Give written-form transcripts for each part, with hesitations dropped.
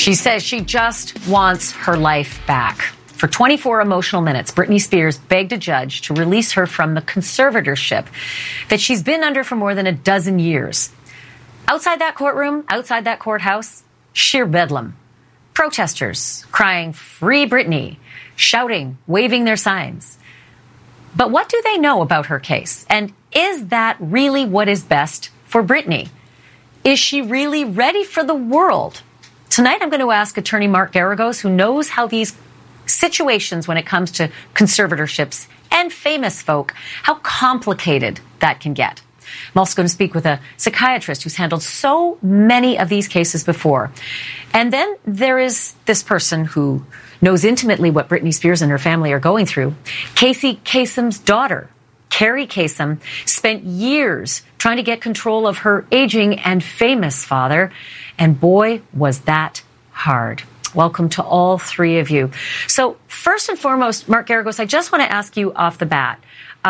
She says she just wants her life back. For 24 emotional minutes, Britney Spears begged a judge to release her from the conservatorship that she's been under for more than a dozen years. Outside that courtroom, outside that courthouse, sheer bedlam. Protesters crying, "Free Britney," shouting, waving their signs. But what do they know about her case? And is that really what is best for Britney? Is she really ready for the world? Tonight, I'm going to ask attorney Mark Geragos, who knows how these situations when it comes to conservatorships and famous folk, how complicated that can get. I'm also going to speak with a psychiatrist who's handled so many of these cases before. And then there is this person who knows intimately what Britney Spears and her family are going through. Casey Kasem's daughter, Carrie Kasem, spent years trying to get control of her aging and famous father. And boy, was that hard. Welcome to all three of you. So first and foremost, Mark Geragos, I just want to ask you off the bat.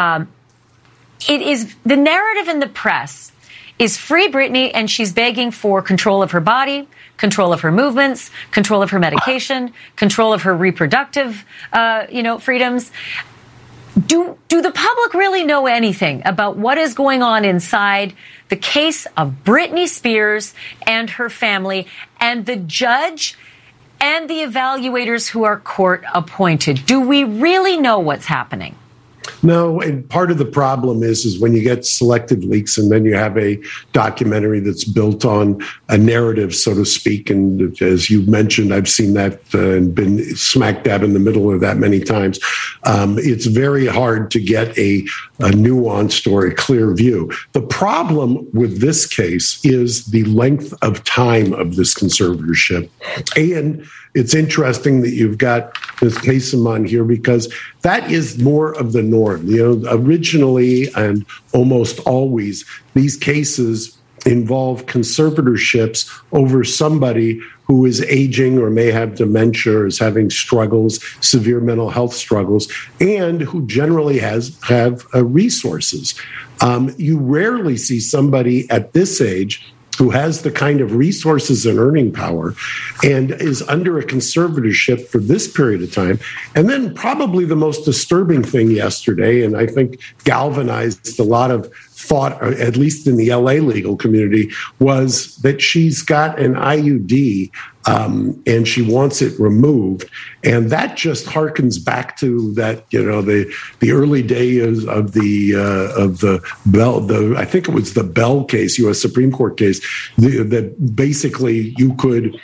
It is the narrative in the press is free Britney, and she's begging for control of her body, control of her movements, control of her medication, control of her reproductive, freedoms. Do the public really know anything about what is going on inside the case of Britney Spears and her family and the judge and the evaluators who are court appointed? Do we really know what's happening? No, and part of the problem is when you get selective leaks and then you have a documentary that's built on a narrative, so to speak. And as you mentioned, I've seen that and been smack dab in the middle of that many times. It's very hard to get a nuanced or a clear view. The problem with this case is the length of time of this conservatorship. And it's interesting that you've got this Kasem on here because that is more of the norm. Originally and almost always, these cases involve conservatorships over somebody who is aging or may have dementia or is having struggles, severe mental health struggles, and who generally have resources. You rarely see somebody at this age who has the kind of resources and earning power and is under a conservatorship for this period of time. And then probably the most disturbing thing yesterday, and I think galvanized a lot of thought, at least in the LA legal community, was that she's got an IUD and she wants it removed. And that just harkens back to that, the early days of the Bell, I think it was the Bell case, U.S. Supreme Court case, that basically you could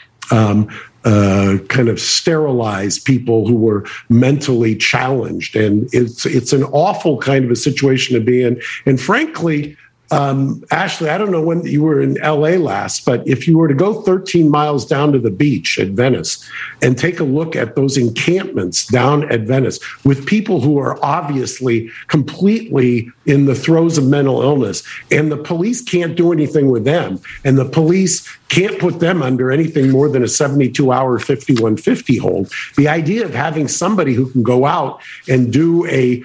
kind of sterilize people who were mentally challenged. And it's an awful kind of a situation to be in. And frankly, Ashley, I don't know when you were in LA last, but if you were to go 13 miles down to the beach at Venice and take a look at those encampments down at Venice with people who are obviously completely in the throes of mental illness, and the police can't do anything with them, and the police can't put them under anything more than a 72-hour 5150 hold. The idea of having somebody who can go out and do a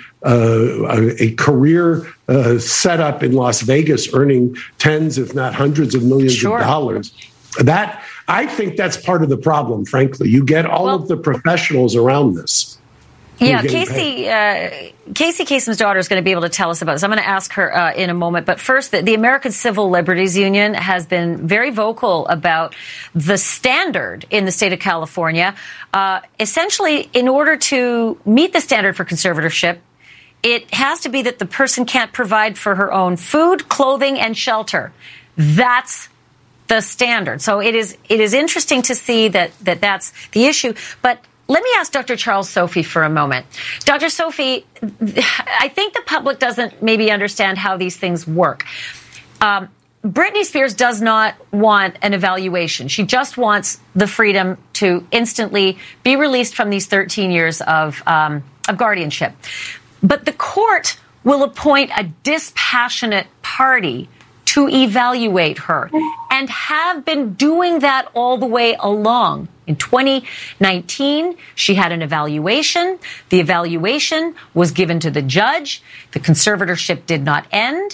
career setup in Las Vegas, earning tens, if not hundreds of millions of dollars, that I think that's part of the problem. Frankly, you get all of the professionals around this. Yeah, Casey Kasem's daughter is going to be able to tell us about this. I'm going to ask her in a moment. But first, the American Civil Liberties Union has been very vocal about the standard in the state of California. Essentially, in order to meet the standard for conservatorship, it has to be that the person can't provide for her own food, clothing, and shelter. That's the standard. So it is interesting to see that that's the issue. But let me ask Dr. Charles Sophie for a moment. Dr. Sophie, I think the public doesn't maybe understand how these things work. Britney Spears does not want an evaluation. She just wants the freedom to instantly be released from these 13 years of guardianship. But the court will appoint a dispassionate party to evaluate her and have been doing that all the way along. In 2019, she had an evaluation. The evaluation was given to the judge. The conservatorship did not end.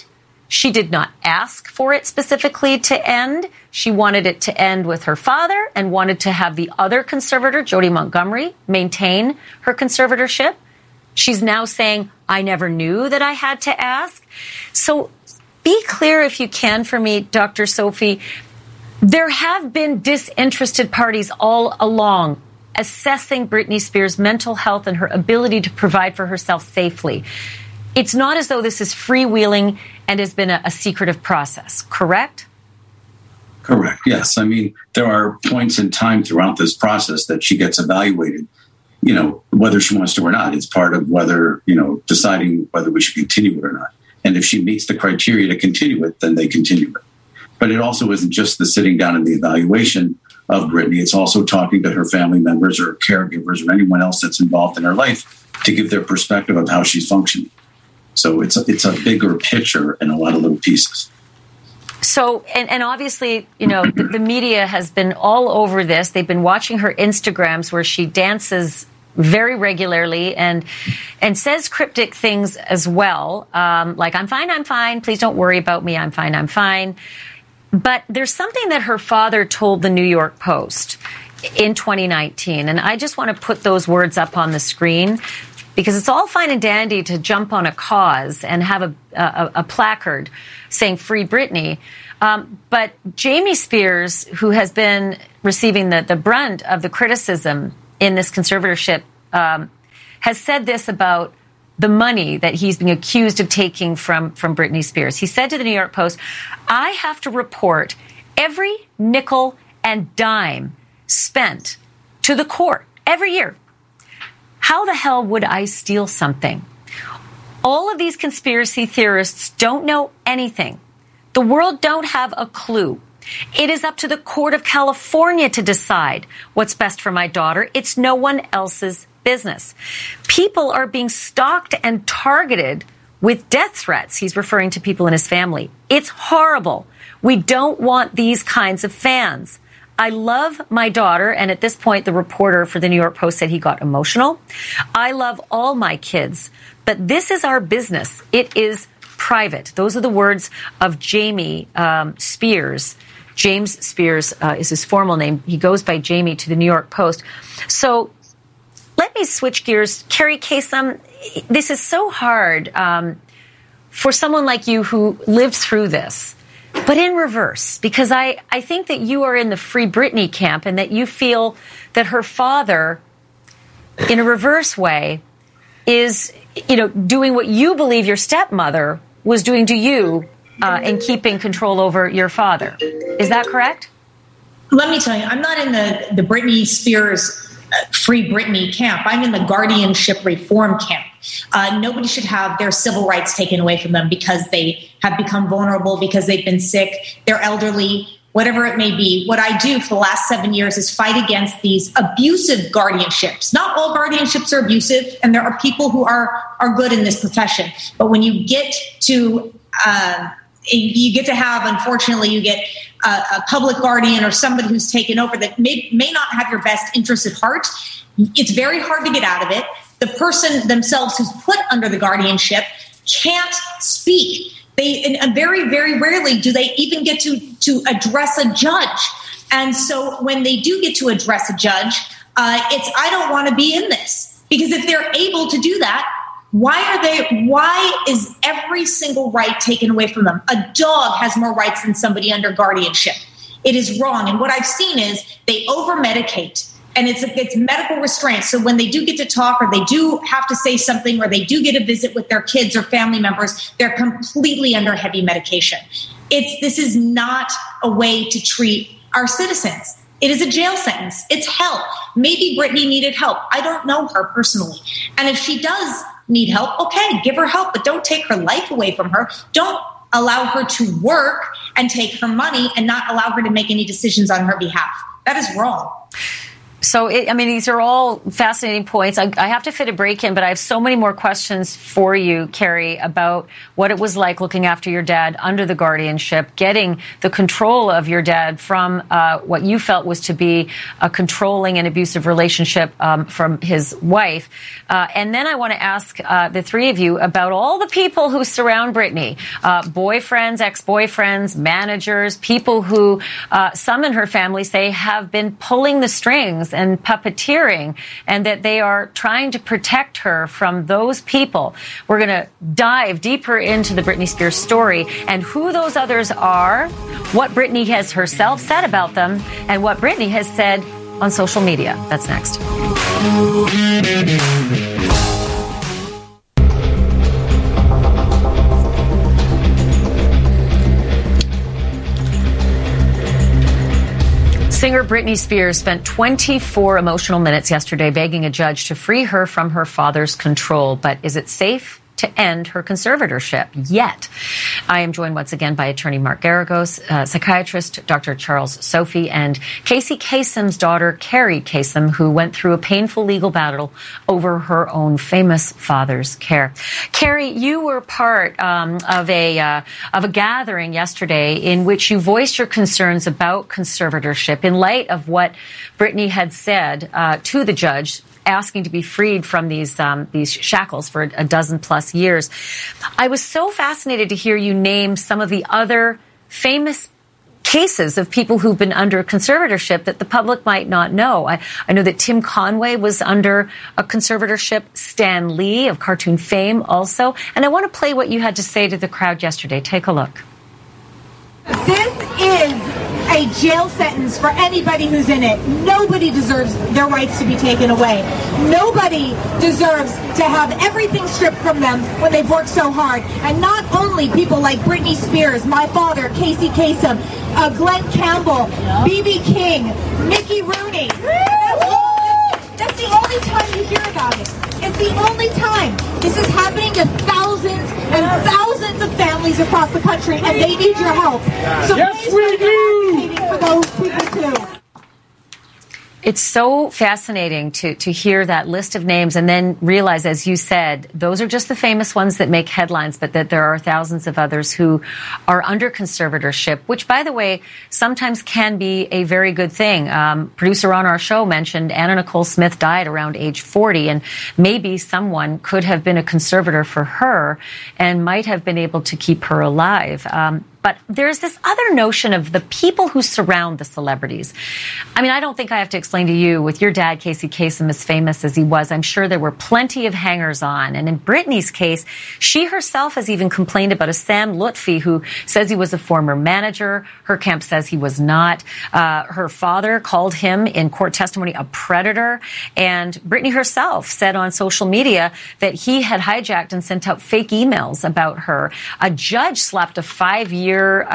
She did not ask for it specifically to end. She wanted it to end with her father and wanted to have the other conservator, Jody Montgomery, maintain her conservatorship. She's now saying, I never knew that I had to ask. So be clear, if you can, for me, Dr. Sophie. There have been disinterested parties all along assessing Britney Spears' mental health and her ability to provide for herself safely. It's not as though this is freewheeling and has been a secretive process, correct? Correct, yes. I mean, there are points in time throughout this process that she gets evaluated, whether she wants to or not. It's part of whether, deciding whether we should continue it or not. And if she meets the criteria to continue it, then they continue it. But it also isn't just the sitting down and the evaluation of Britney. It's also talking to her family members or caregivers or anyone else that's involved in her life to give their perspective of how she's functioning. So it's a bigger picture in a lot of little pieces. So, and obviously, the media has been all over this. They've been watching her Instagrams where she dances very regularly and says cryptic things as well. Like, I'm fine. Please don't worry about me. I'm fine. But there's something that her father told the New York Post in 2019. And I just want to put those words up on the screen, because it's all fine and dandy to jump on a cause and have a placard saying "Free Britney." But Jamie Spears, who has been receiving the brunt of the criticism in this conservatorship, has said this about the money that he's being accused of taking from Britney Spears. He said to the New York Post, "I have to report every nickel and dime spent to the court every year. How the hell would I steal something? All of these conspiracy theorists don't know anything. The world don't have a clue. It is up to the court of California to decide what's best for my daughter. It's no one else's business. People are being stalked and targeted with death threats." He's referring to people in his family. "It's horrible. We don't want these kinds of fans. I love my daughter," and at this point, the reporter for the New York Post said he got emotional. "I love all my kids, but this is our business. It is private." Those are the words of Jamie Spears. James Spears is his formal name. He goes by Jamie to the New York Post. So let me switch gears. Carrie Kasem, this is so hard for someone like you who lived through this. But in reverse, because I think that you are in the Free Britney camp and that you feel that her father, in a reverse way, is, doing what you believe your stepmother was doing to you and keeping control over your father. Is that correct? Let me tell you, I'm not in the Britney Spears Free Britney camp. I'm in the guardianship reform camp. Nobody should have their civil rights taken away from them because they have become vulnerable, because they've been sick, they're elderly, whatever it may be. What I do for the last 7 years is fight against these abusive guardianships. Not all guardianships are abusive, and there are people who are good in this profession. But when you get to have, unfortunately, you get a public guardian or somebody who's taken over that may not have your best interest at heart. It's very hard to get out of it. The person themselves who's put under the guardianship can't speak. And very, very rarely do they even get to address a judge. And so when they do get to address a judge, I don't want to be in this. Because if they're able to do that, why is every single right taken away from them? A dog has more rights than somebody under guardianship. It is wrong. And what I've seen is they over-medicate, and it's medical restraint. So when they do get to talk, or they do have to say something, or they do get a visit with their kids or family members, they're completely under heavy medication. This is not a way to treat our citizens. It is a jail sentence. It's help. Maybe Britney needed help. I don't know her personally. And if she does need help, okay, give her help, but don't take her life away from her. Don't allow her to work and take her money and not allow her to make any decisions on her behalf. That is wrong. So, these are all fascinating points. I have to fit a break in, but I have so many more questions for you, Carrie, about what it was like looking after your dad under the guardianship, getting the control of your dad from what you felt was to be a controlling and abusive relationship from his wife. And then I want to ask the three of you about all the people who surround Britney, boyfriends, ex-boyfriends, managers, people who some in her family say have been pulling the strings and puppeteering, and that they are trying to protect her from those people. We're going to dive deeper into the Britney Spears story and who those others are, what Britney has herself said about them, and what Britney has said on social media. That's next. Singer Britney Spears spent 24 emotional minutes yesterday begging a judge to free her from her father's control. But is it safe to end her conservatorship yet? I am joined once again by attorney Mark Geragos, psychiatrist Dr. Charles Sophie, and Casey Kasem's daughter, Carrie Kasem, who went through a painful legal battle over her own famous father's care. Carrie, you were part of a gathering yesterday in which you voiced your concerns about conservatorship in light of what Britney had said to the judge, asking to be freed from these shackles for a dozen plus years. I was so fascinated to hear you name some of the other famous cases of people who've been under conservatorship that the public might not know. I know that Tim Conway was under a conservatorship, Stan Lee of cartoon fame also. And I want to play what you had to say to the crowd yesterday. Take a look. This is a jail sentence for anybody who's in it. Nobody deserves their rights to be taken away. Nobody deserves to have everything stripped from them when they've worked so hard. And not only people like Britney Spears, my father, Casey Kasem, Glenn Campbell, B.B. King, Mickey Rooney. That's the only time you hear about it. It's the only time. This is happening to thousands and thousands of families across the country, and they need your help. So yes, we do. For those people too. It's so fascinating to hear that list of names and then realize, as you said, those are just the famous ones that make headlines, but that there are thousands of others who are under conservatorship, which, by the way, sometimes can be a very good thing. Producer on our show mentioned Anna Nicole Smith died around age 40, and maybe someone could have been a conservator for her and might have been able to keep her alive. But there's this other notion of the people who surround the celebrities. I mean, I don't think I have to explain to you, with your dad, Casey Kasem, as famous as he was, I'm sure there were plenty of hangers-on. And in Britney's case, she herself has even complained about a Sam Lutfi who says he was a former manager. Her camp says he was not. Her father called him in court testimony a predator. And Britney herself said on social media that he had hijacked and sent out fake emails about her. A judge slapped a 5-year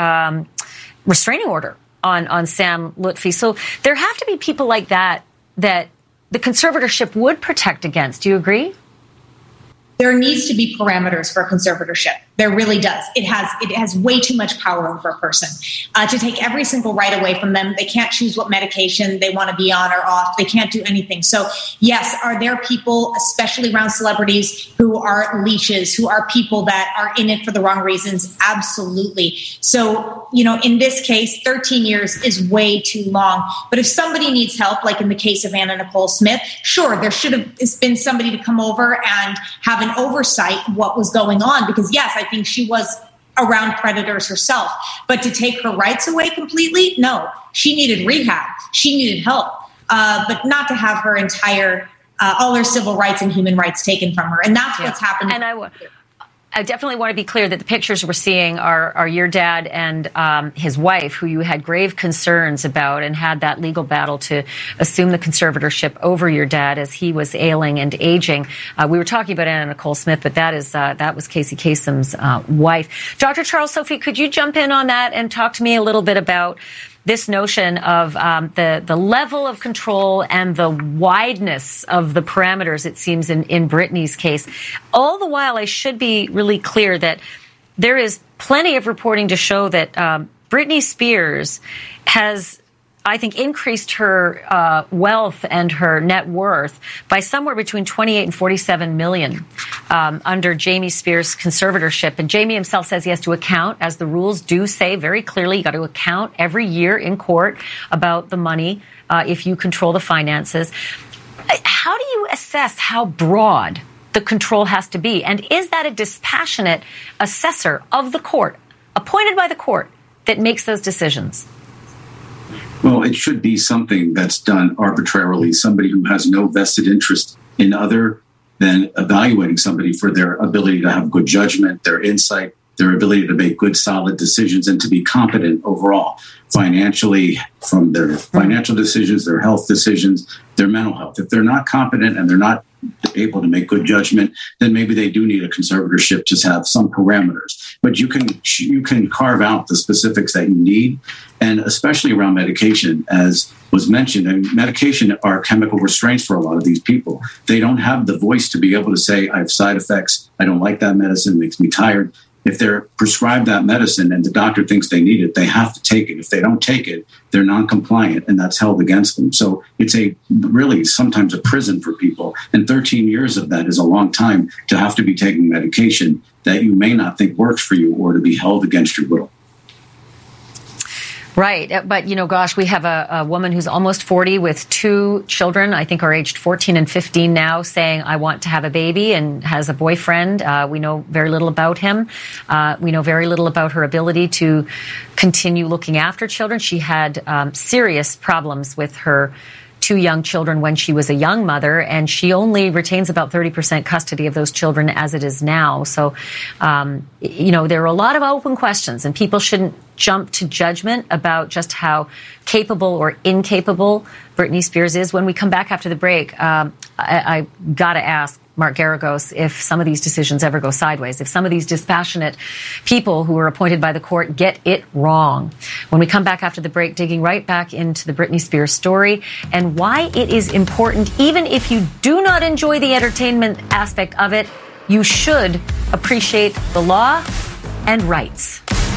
restraining order on Sam Lutfi. So there have to be people like that the conservatorship would protect against. Do you agree? There needs to be parameters for conservatorship. There really does. It has way too much power over a person to take every single right away from them. They can't choose what medication they want to be on or off. They can't do anything. So yes, are there people, especially around celebrities, who are leeches, who are people that are in it for the wrong reasons? Absolutely. So, in this case, 13 years is way too long. But if somebody needs help, like in the case of Anna Nicole Smith, sure, there should have been somebody to come over and have an oversight of what was going on. Because yes, I think she was around predators herself, but to take her rights away completely, no. She needed rehab. She needed help, but not to have her entire, all her civil rights and human rights taken from her. And that's what's happened. And I definitely want to be clear that the pictures we're seeing are your dad and his wife, who you had grave concerns about and had that legal battle to assume the conservatorship over your dad as he was ailing and aging. We were talking about Anna Nicole Smith, but that was Casey Kasem's wife. Dr. Charles Sophie, could you jump in on that and talk to me a little bit about this notion of the level of control and the wideness of the parameters, it seems, in Britney's case? All the while, I should be really clear that there is plenty of reporting to show that Britney Spears has I think, increased her wealth and her net worth by somewhere between 28 and 47 million under Jamie Spears' conservatorship. And Jamie himself says he has to account, as the rules do say very clearly, you got to account every year in court about the money if you control the finances. How do you assess how broad the control has to be? And is that a dispassionate assessor of the court, appointed by the court, that makes those decisions? Well, it should be something that's done arbitrarily, somebody who has no vested interest in other than evaluating somebody for their ability to have good judgment, their insight, their ability to make good, solid decisions, and to be competent overall, financially, from their financial decisions, their health decisions, their mental health. If they're not competent and they're not able to make good judgment, then maybe they do need a conservatorship to have some parameters. But you can carve out the specifics that you need, and especially around medication, as was mentioned. And medication are chemical restraints for a lot of these people. They don't have the voice to be able to say, I have side effects, I don't like that medicine, it makes me tired. If they're prescribed that medicine and the doctor thinks they need it, they have to take it. If they don't take it, they're non-compliant, and that's held against them. So it's really sometimes a prison for people. And 13 years of that is a long time to have to be taking medication that you may not think works for you, or to be held against your will. Right. But, gosh, we have a woman who's almost 40 with 2 children, I think are aged 14 and 15 now, saying, I want to have a baby, and has a boyfriend. We know very little about him. We know very little about her ability to continue looking after children. She had serious problems with her 2 young children when she was a young mother, and she only retains about 30% custody of those children as it is now. So, there are a lot of open questions, and people shouldn't jump to judgment about just how capable or incapable Britney Spears is. When we come back after the break, I got to ask Mark Geragos if some of these decisions ever go sideways, if some of these dispassionate people who are appointed by the court get it wrong. When we come back after the break, digging right back into the Britney Spears story and why it is important, even if you do not enjoy the entertainment aspect of it, you should appreciate the law and rights.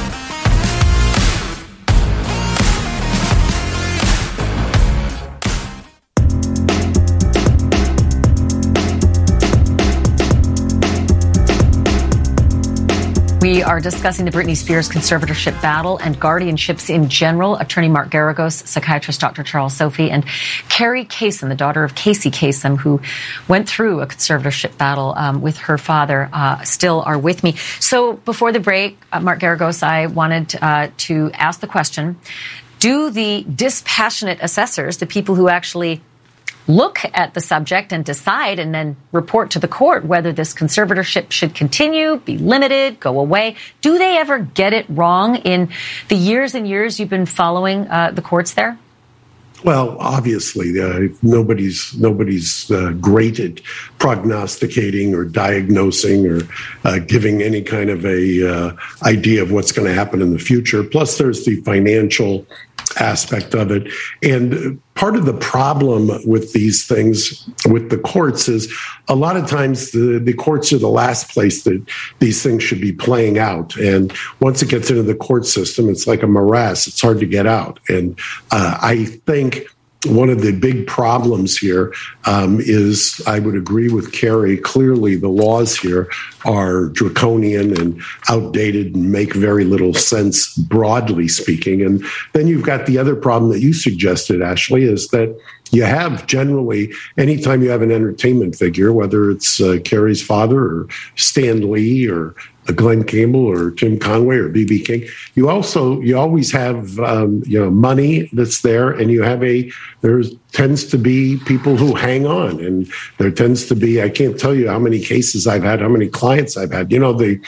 We are discussing the Britney Spears conservatorship battle and guardianships in general. Attorney Mark Geragos, psychiatrist Dr. Charles Sophie, and Carrie Kasem, the daughter of Casey Kasem, who went through a conservatorship battle with her father, still are with me. So before the break, Mark Geragos, I wanted to ask the question, do the dispassionate assessors, the people who actually look at the subject and decide and then report to the court whether this conservatorship should continue, be limited, go away, do they ever get it wrong in the years and years you've been following the courts there? Well, obviously, nobody's great at prognosticating or diagnosing or giving any kind of a idea of what's going to happen in the future. Plus, there's the financial aspect of it. And part of the problem with these things with the courts is a lot of times the courts are the last place that these things should be playing out. And once it gets into the court system, it's like a morass. It's hard to get out. And I think one of the big problems here is, I would agree with Carrie, clearly the laws here are draconian and outdated and make very little sense, broadly speaking. And then you've got the other problem that you suggested, Ashley, is that you have generally, anytime you have an entertainment figure, whether it's Carrie's father or Stan Lee or Glenn Campbell or Tim Conway or B.B. King, you always have money that's there, and there tends to be people who hang on, and there tends to be, I can't tell you how many cases I've had, how many clients I've had.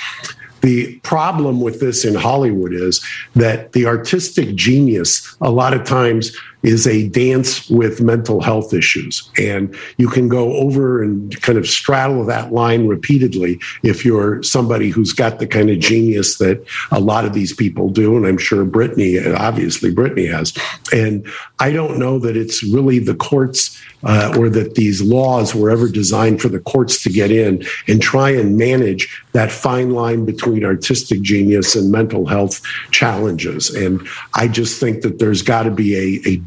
The problem with this in Hollywood is that the artistic genius a lot of times is a dance with mental health issues. And you can go over and kind of straddle that line repeatedly if you're somebody who's got the kind of genius that a lot of these people do. And I'm sure Britney has. And I don't know that it's really the courts or that these laws were ever designed for the courts to get in and try and manage that fine line between artistic genius and mental health challenges. And I just think that there's got to be a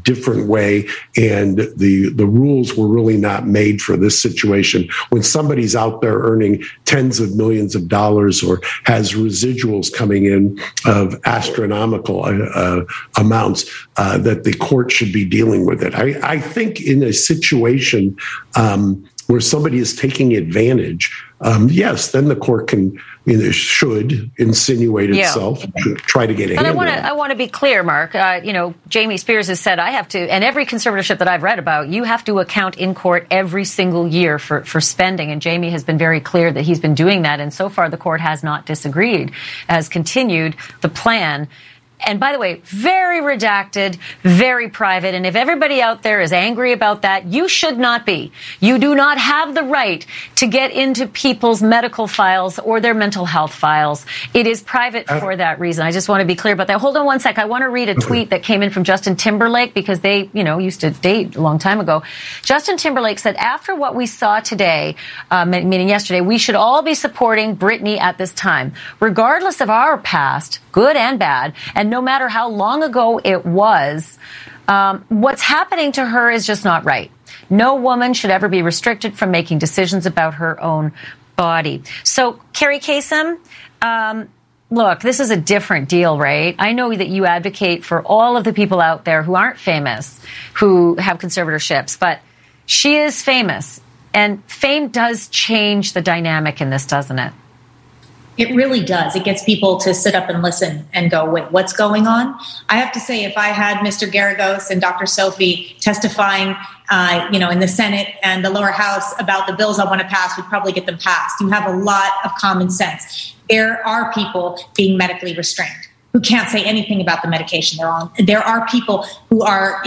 different way, and the rules were really not made for this situation. When somebody's out there earning tens of millions of dollars or has residuals coming in of astronomical amounts, that the court should be dealing with it. I think in a situation where somebody is taking advantage, yes, then the court can, should insinuate itself, try to get a handle on it. I want to be clear, Mark. Jamie Spears has said, I have to, and every conservatorship that I've read about, you have to account in court every single year for spending. And Jamie has been very clear that he's been doing that. And so far, the court has not disagreed, has continued the plan. And by the way, very redacted, very private. And if everybody out there is angry about that, you should not be. You do not have the right to get into people's medical files or their mental health files. It is private for that reason. I just want to be clear about that. Hold on one sec. I want to read a tweet that came in from Justin Timberlake, because they, used to date a long time ago. Justin Timberlake said, after what we saw today, meaning yesterday, we should all be supporting Britney at this time, regardless of our past, good and bad, and no matter how long ago it was, what's happening to her is just not right. No woman should ever be restricted from making decisions about her own body. So, Carrie Kasem, look, this is a different deal, right? I know that you advocate for all of the people out there who aren't famous, who have conservatorships, but she is famous, and fame does change the dynamic in this, doesn't it? It really does. It gets people to sit up and listen and go, wait, what's going on? I have to say, if I had Mr. Garagos and Dr. Sophie testifying, in the Senate and the lower house about the bills I want to pass, we'd probably get them passed. You have a lot of common sense. There are people being medically restrained who can't say anything about the medication they're on. There are people who are,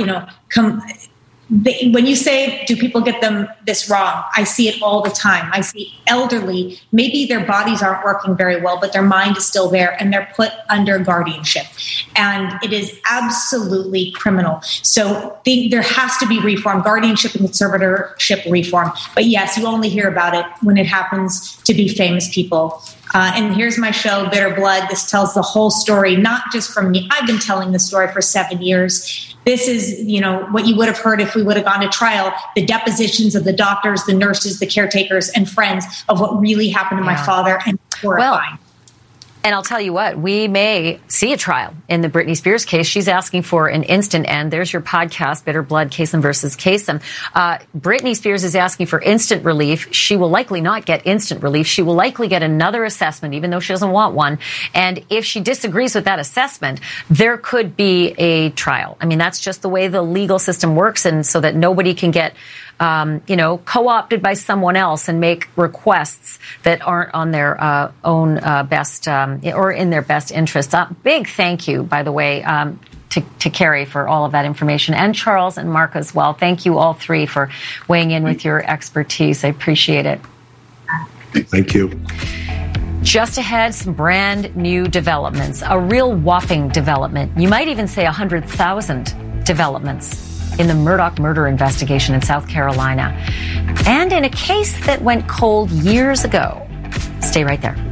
when you say, do people get this wrong? I see it all the time. I see elderly, maybe their bodies aren't working very well, but their mind is still there, and they're put under guardianship. And it is absolutely criminal. So there has to be reform, guardianship and conservatorship reform. But yes, you only hear about it when it happens to be famous people. And here's my show, Bitter Blood. This tells the whole story, not just from me. I've been telling the story for 7 years. This is, what you would have heard if we would have gone to trial, the depositions of the doctors, the nurses, the caretakers, and friends of what really happened to my father, and horrifying. Well, and I'll tell you what, we may see a trial in the Britney Spears case. She's asking for an instant end. There's your podcast, Bitter Blood, Kasem versus Kasem. Britney Spears is asking for instant relief. She will likely not get instant relief. She will likely get another assessment, even though she doesn't want one. And if she disagrees with that assessment, there could be a trial. I mean, that's just the way the legal system works, and so that nobody can get co-opted by someone else and make requests that aren't on their own best or in their best interests. Big thank you, by the way, to Carrie for all of that information, and Charles and Mark as well. Thank you all three for weighing in with your expertise. I appreciate it. Thank you. Just ahead, some brand new developments, a real whopping development. You might even say 100,000 developments in the Murdaugh murder investigation in South Carolina, and in a case that went cold years ago. Stay right there.